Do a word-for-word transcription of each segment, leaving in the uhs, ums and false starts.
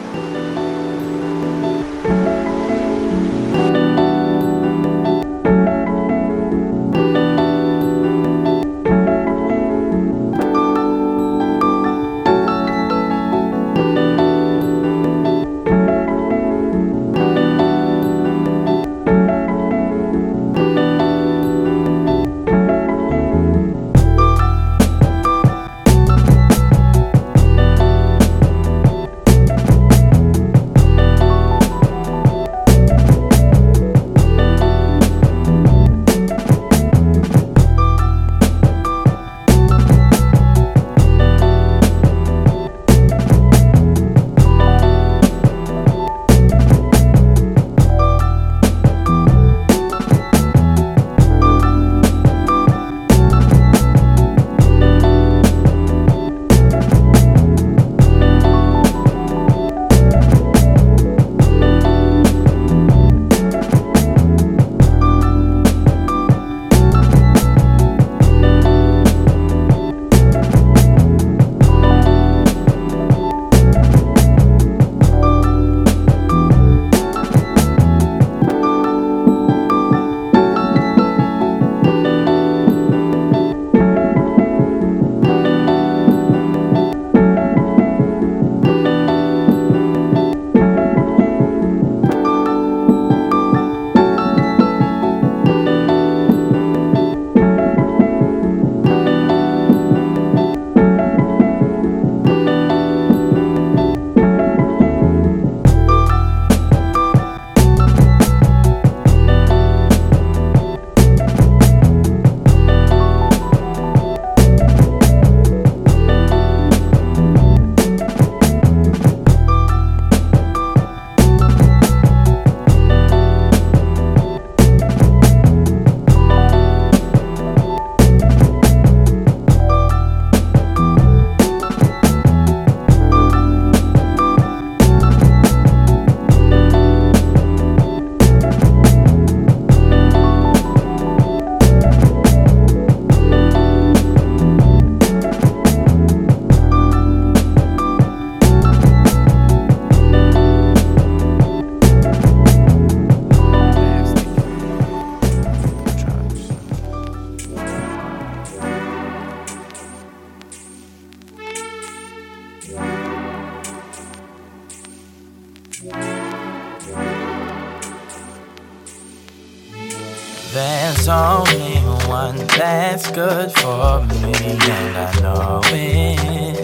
There's only one that's good for me, and I know it.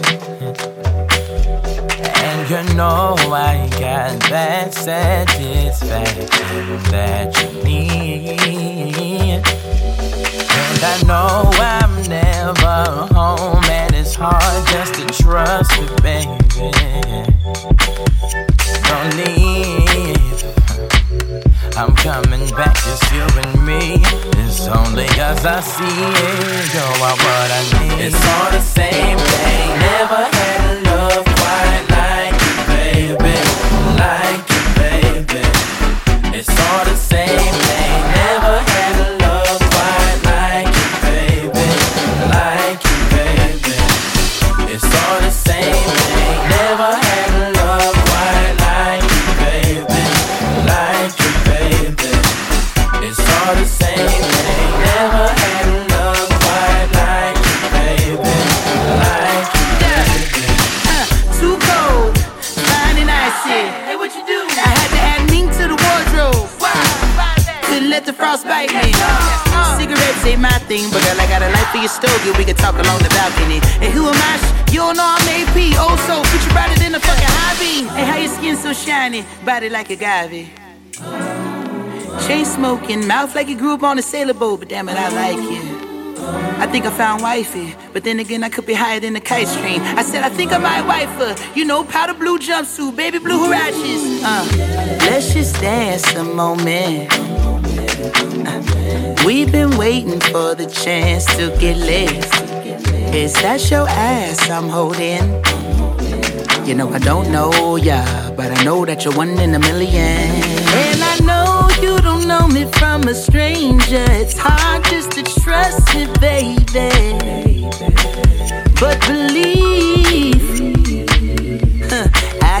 And you know I got that satisfaction that you need. And I know I'm never home, and it's hard just to trust me, baby. Don't leave. I'm coming back, just you and me. It's only cause I see it, you're what I need. It's all the same thing. Never had a love quite like you, baby. Like you, baby. It's all the same thing. Never had a love quite like you, baby. Like you, baby. It's all the same thing. Never had a love quite like you, baby. Like you, baby. It's all the same thing. Never had a love quite like you, baby. Like you, baby. Uh, too cold, fine and icy. Hey, what you do? I had to add mink to the wardrobe. Wow. Couldn't let the frost bite me. Uh, Cigarettes ain't my thing, but girl, I got a light for your stogie. We can talk along the balcony. And who am I? You don't know I'm A P. Oh, so put you brighter than a fucking hobby. And how your skin so shiny, body like agave. Chain smoking, mouth like you grew up on a sailboat, but damn it, I like you. I think I found wifey, but then again, I could be higher than the kite string. I said I think I might wife her. You know, powder blue jumpsuit, baby blue huaraches. Uh, let's just dance a moment. Uh, we've been waiting for the chance to get lit. Is that your ass I'm holding? You know I don't know ya, but I know that you're one in a million. And I know you don't know me from a stranger. It's hard just to trust me, baby. But believe, huh, I got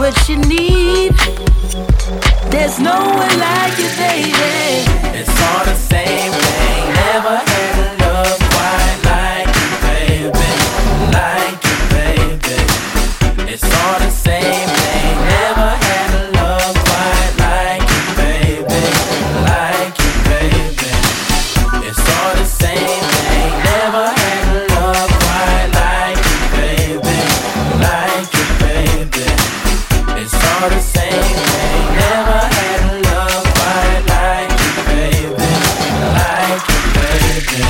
what you need. There's no one like you, baby. It's all the same thing. Never had a love quite like you, baby. Like you, baby. It's all the same thing. Never had a love quite like you, baby. Like you, baby. It's all the same thing. Never had a love quite like you, baby. Like you, baby. It's all the same thing. Never had a love quite like you, baby. Like you, baby.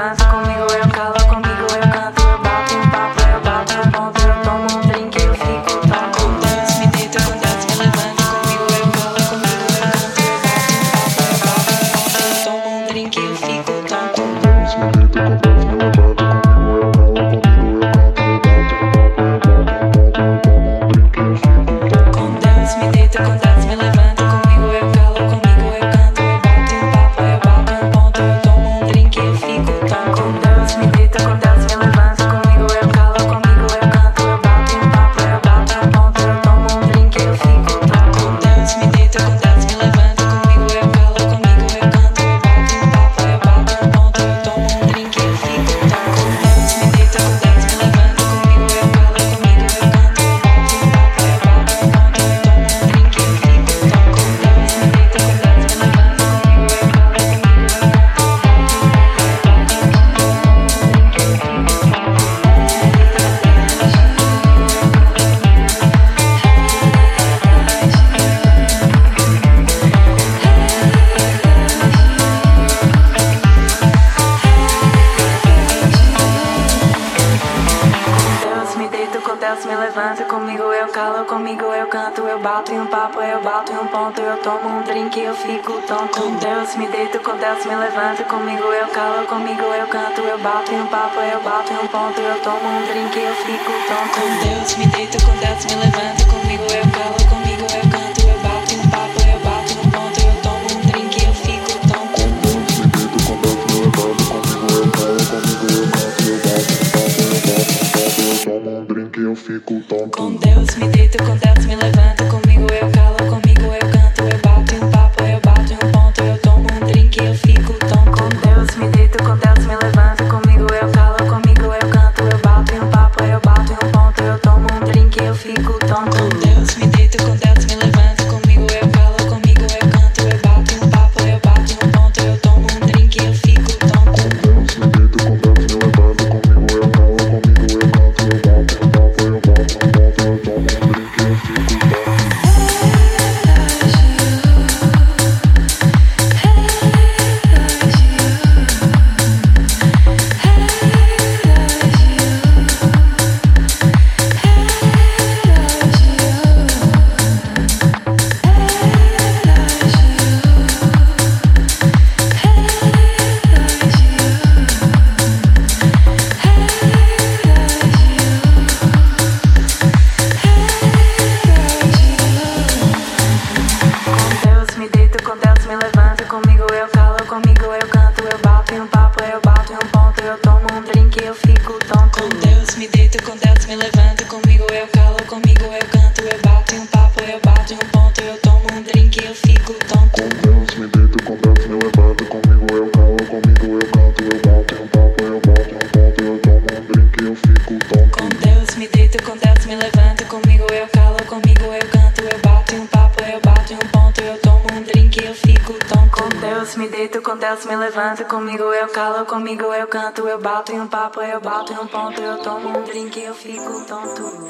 levanto, comigo eu calo, comigo eu canto, eu bato um papo, eu bato um ponto, eu tomo um drink, eu fico tão com Deus, me deito com Deus, me levanto, comigo eu calo, comigo eu canto, eu bato um papo, eu bato um ponto, eu tomo um drink, eu fico tão com Deus, me deito com Deus, me levanto, comigo eu calo, comigo eu canto, eu bato um papo, eu bato um ponto, eu tomo um drink, eu fico tão com Deus, me deito com Deus, me levanto, comigo eu calo, comigo eu canto, eu bato um papo, eu bato um ponto, eu tomo um drink, eu fico tão com Deus, me deito com Deus, me levanto, comigo eu calo, comigo eu canto, eu bato um papo, eu bato um ponto, eu tomo um drink, eu fico tão com Deus, me deito com Deus, me levanto, comigo eu calo, comigo eu canto, eu bato um papo, eu bato um ponto, eu tomo um drink, eu fico tão com Deus, me deito com Deus, me levanto, comigo eu calo, comigo eu canto, eu bato um papo, eu bato um ponto, eu tomo um drink, eu fico tão com Deus, me deito com Deus, me levanto, comigo eu calo, comigo eu canto, eu bato um papo, eu bato um ponto, eu tomo um drink, eu Deus, me deito com Deus, me levanto, comigo eu calo, comigo eu canto, eu bato em um papo, eu bato em um ponto, eu tomo um drink, eu fico tonto. Com Deus, me deito com Deus, me levanto, comigo eu calo, comigo eu canto, eu bato em um papo, eu bato em um ponto, eu tomo um drink, eu fico tonto. Com Deus, me deito com Deus, me levanto, comigo eu calo, comigo eu canto, eu bato em um papo, eu bato em um ponto, eu tomo um drink, eu fico tonto. Com Deus, me deito com Deus, me levanto, comigo eu calo, comigo eu canto, eu bato em um papo, eu bato em um ponto, eu tomo um drink, eu fico tonto. Com Deus, me deito com Deus, me levanto, comigo eu calo, comigo eu canto, eu bato em um papo, eu bato em um ponto, eu tomo um drink, eu fico tonto. Com Deus, me deito com Deus, me levanto, comigo eu calo, comigo eu canto, eu bato em um papo, eu bato em um ponto, eu tomo um drink, eu fico tonto. Com Deus, me deito com Deus, me levanto, comigo eu calo, comigo eu canto, eu bato em um papo, eu bato em um ponto, eu tomo um drink, eu fico tonto. Com Deus, me deito com Deus, me levanto, comigo eu calo, comigo eu canto, eu bato em um papo, eu bato em um ponto, eu tomo um drink, eu fico tonto. Me levanto, comigo eu calo, comigo eu canto, eu bato em um papo, eu bato em um ponto, eu tomo um drink, eu fico tonto.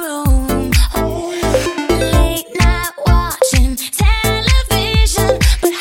But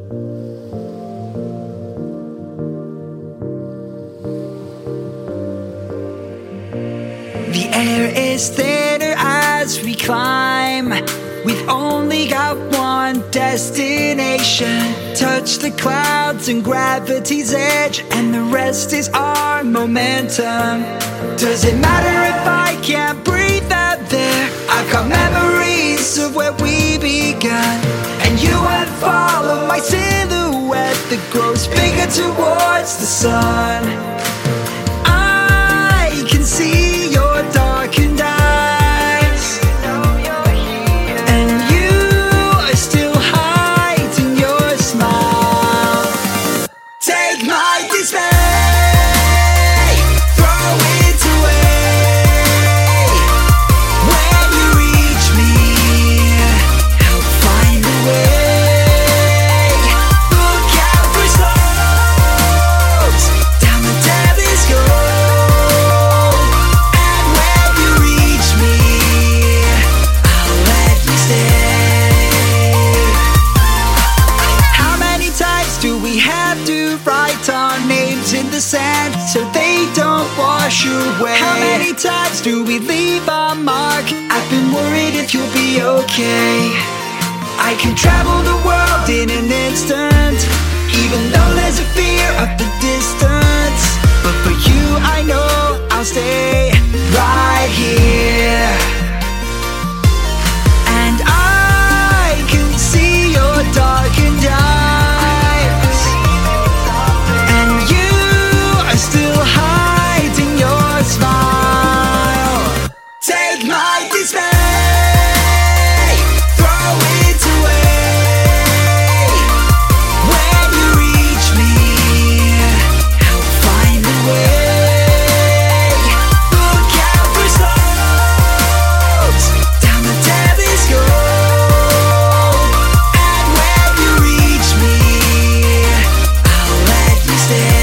The air is thinner as we climb. We've only got one destination. Touch the clouds and gravity's edge, and the rest is our momentum. Does it matter if I can't breathe out there? I've got memories of where we began, and you would follow my silhouette that grows bigger towards the sun. I can see your darkened eyes, and you are still hiding your smile. Take my dismay, throw it away. When you reach me, I'll find a way. Look out for slopes down the devil's road, and when you reach me, I'll let you stay. How many times do we have to write our names in the sand so they don't wash away? How many times do we leave our mark? I've been worried if you'll be okay. I can travel the world in an instant, even though there's a fear of the distance. But for you, I know I'll stay right here. And I can see your darkened eyes, and you are still hiding your smile. Take my dismay, throw it away. When you reach me, I'll find a way. Look out for slopes down the devil's road, and when you reach me, I'll let you stay.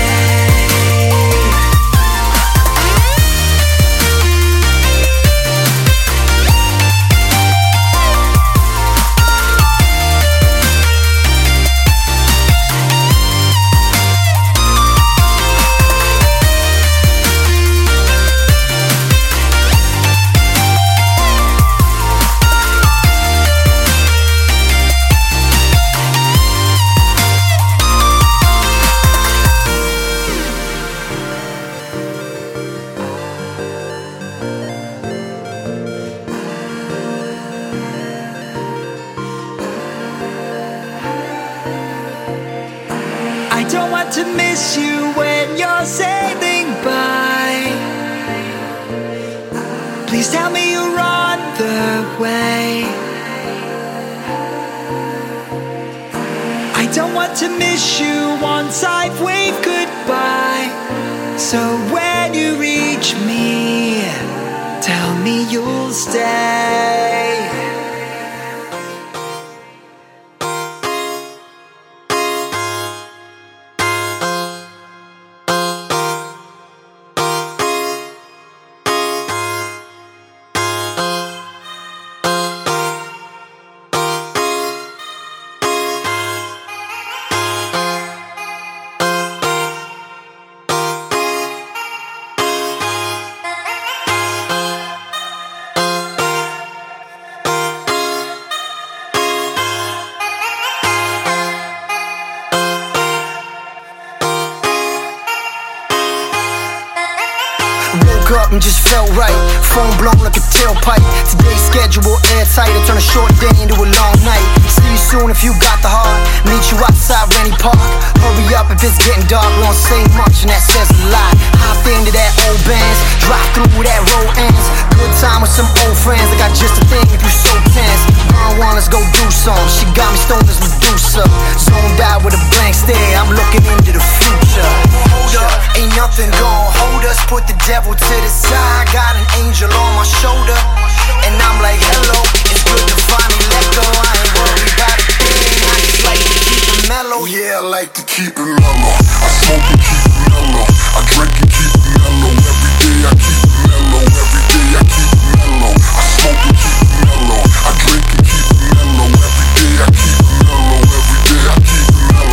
I don't want to miss you when you're sailing by. Please tell me you're on the way. I don't want to miss you once I've waved goodbye. So when you reach me, tell me you'll stay. Woke up and just felt right. Phone blown like a tailpipe. Today's schedule airtight. I turn a short day into a long night. See you soon if you got the heart. Meet you outside Rennie Park. Hurry up if it's getting dark. We don't say much and that says a lot. Hop into that old bands. Drive through where that road ends. Good time with some old friends. I got just a thing if you so tense. Burn one, let's go do some. She got me stoned as Medusa. Zoned out with a blank stare. I'm looking into the future. Hold up, ain't nothing gon' hold us. Put the devil to the side. Got an angel on my shoulder, and I'm like, hello, it's good to finally let go. I ain't worried about a thing. I just like to keep it mellow. Yeah, I like to keep it mellow. I smoke and keep it mellow. I drink and keep it mellow. Every day I keep it mellow. Every day I keep it mellow. I smoke and keep it mellow. I drink and keep it mellow. Every day I keep it mellow. Every day I keep it mellow.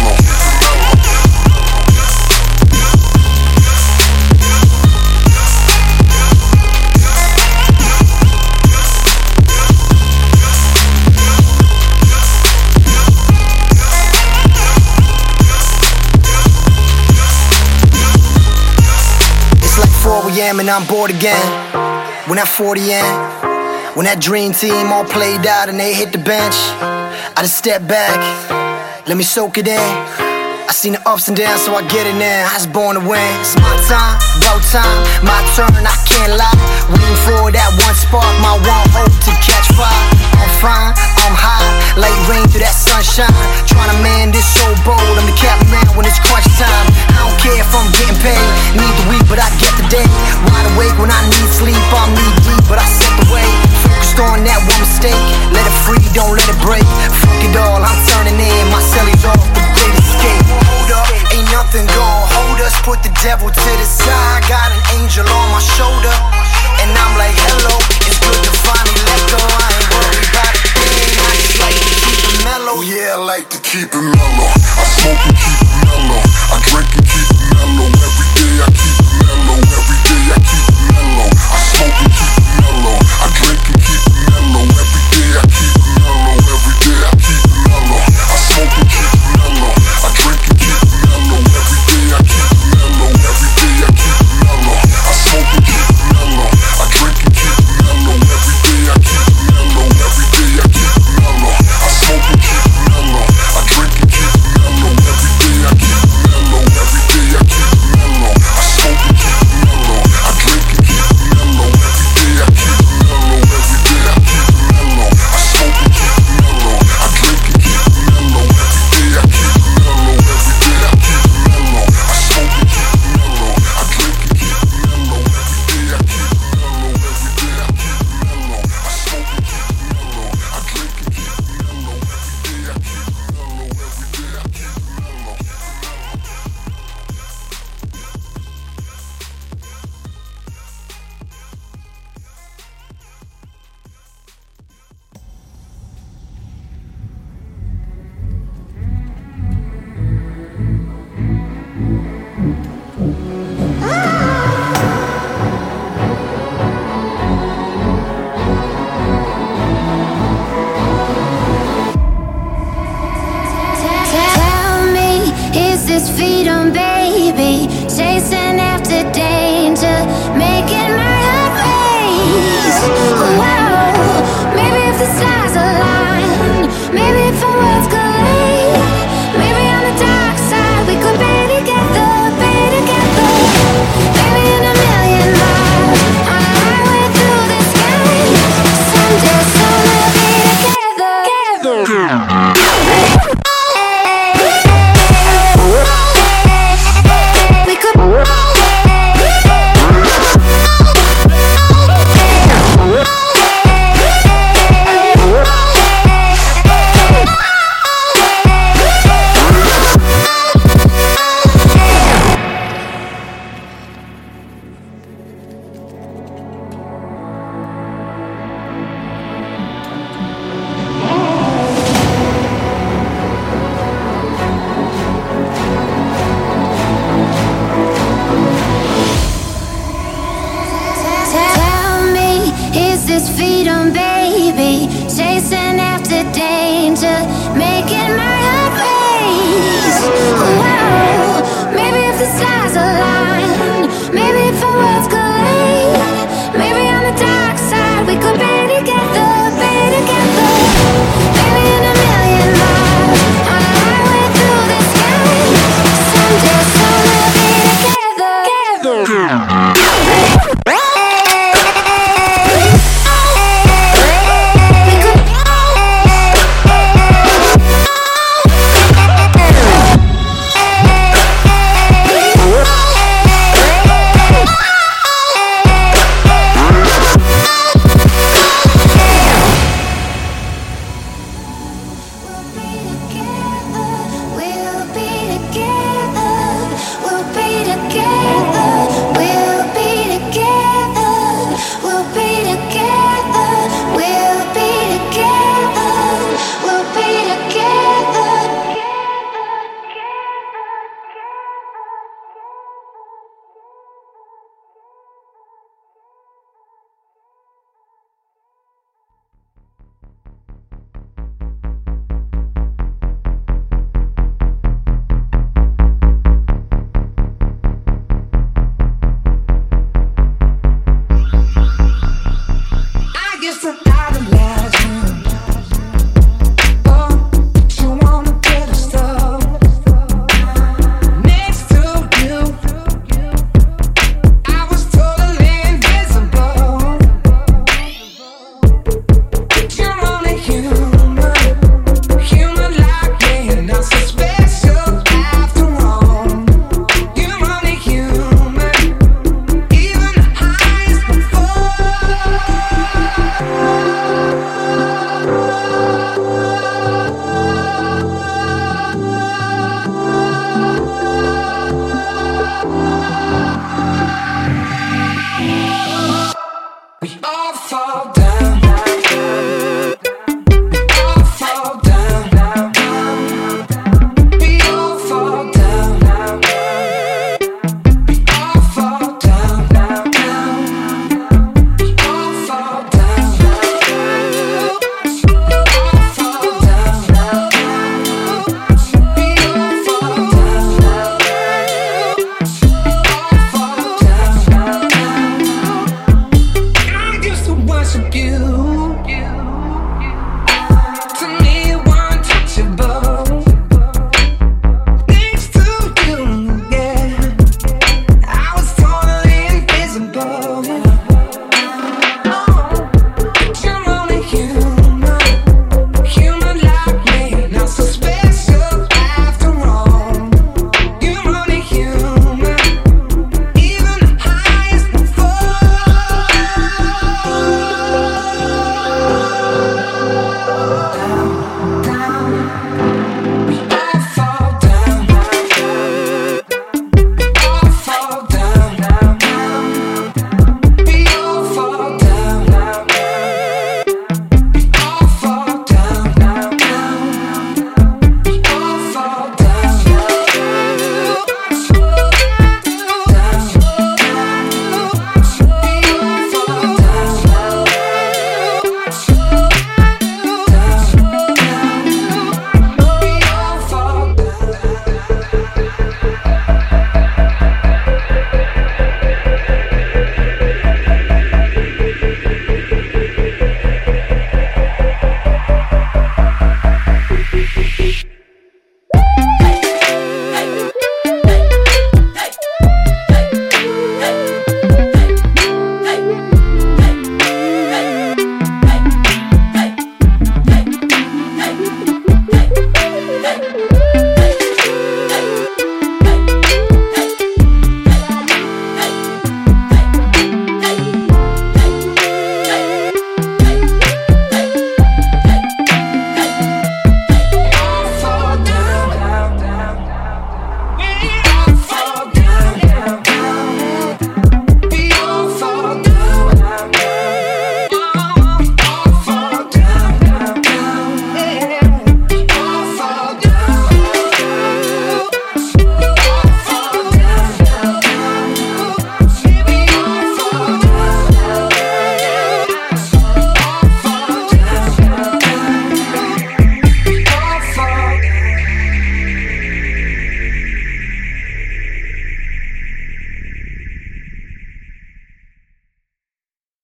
a.m. and I'm bored again. When that forty in, when that dream team all played out and they hit the bench, I just step back, let me soak it in. I seen the ups and downs, so I get it now. I was born to win. It's my time, about time, my turn, I can't lie. Waiting for that one spark, my one hope to catch fire. I'm fine, I'm high, like rain through that sunshine. Trying to man this so bold, I'm the captain man when it's crunch time. I don't care if I'm getting paid, need the week, but I get the day. Wide awake when I need sleep, I'm knee deep, but I set the way. Focused on that one mistake, let it free, don't let it break. Fuck it all, I'm turning in, my cellies off, the great escape. Hold up, ain't nothing gon' hold us, put the devil to the side. Got an angel on my shoulder, and I'm like, hello, it's good to finally let go. I ain't worried about a thing, I just like to keep it mellow. Yeah, I like to keep it mellow. I smoke and keep it mellow, I drink and keep it mellow. Every day I keep it mellow, every day I keep it mellow. I smoke and keep it mellow, I drink and keep it mellow. Every day I keep it mellow, every day I keep it mellow. I smoke and keep it mellow, I drink and keep it mellow. Every day I keep it mellow, every day I keep it mellow. I smoke and keep it mellow, I drink and keep it mellow. Every day I keep it mellow, every day I keep it mellow. I smoke and keep it mellow, I drink and keep it mellow. Every day I keep it mellow, every day I keep it mellow. I smoke and keep it mellow, I drink and keep it mellow. Every day I keep it mellow, every day I keep it mellow. I smoke and keep it mellow, I drink and keep it mellow. Every day I keep it mellow, every day I keep it mellow. I smoke and keep it mellow, I drink and keep it mellow. Every day I keep it mellow, every day I keep it mellow. I smoke and keep it mellow, I drink and keep it mellow. Every day I keep it mellow, every day I keep it mellow. Tell me, is this freedom, baby? Chasing after danger, making my heart race.